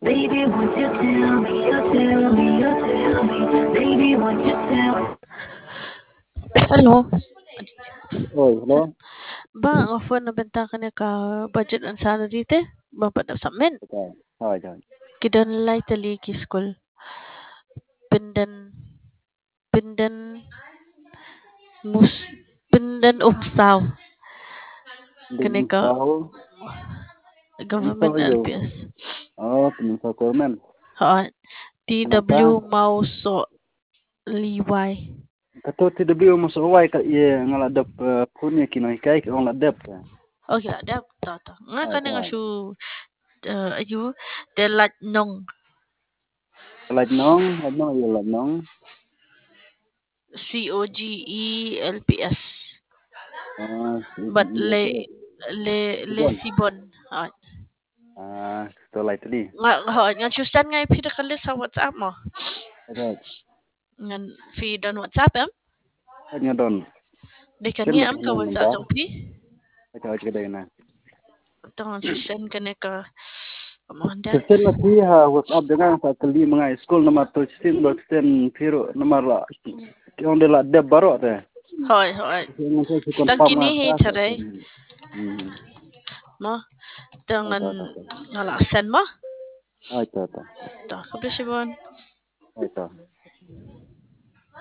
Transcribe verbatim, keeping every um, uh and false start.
Baby, won't you tell me, you tell me, you tell me. Baby, won't you tell me? Hello. Oi, hello. Ba, ang offer na benta ka niya ka budget ang sana dito? Ba pa sa men? Okay. Rồi rồi. Kidan lay tali ki school. Pindan pindan mus pindan upsaw. Đừng Kani đi ka sau. Đi government sau vô. L P S. Ờ, mình sau của mình. Ha, T W Kenapa? Mauso Liway. Kato ti W masuk awai kat ye ngaladap punya kinoi kai ke orang ladap ke. Okay lah, dah tahu tahu. Nga Hai kani nga hai. shu uh, ayu delat nong Lad nong, lad nong ye lad nong. C O G E L P S. Ah, But ye le ke. le le Sibon. sibon. Ha. Ah, to lai tadi. Nga ha nga chusan nga ipida kalis sa WhatsApp mo. Right. Ngan feed on WhatsApp em. Hanya don. Di Ken kani mat am ka nang WhatsApp namba. jong pi. Kata aja kedai na. Tong chusan kani ka amanda. Sen nanti ha WhatsApp dengan sa kali mengai school nomor tu sen dot sen piro nomor la. Yang de la dep barok te. Hoy hoy. Yang saya si Tang confirm kini lah hi kelas. taray Hmm. mo. Tahu Tangan tahu tahu. ngala sen mo. Ah, tahu tahu. Ta kabisibon. Ah, tahu.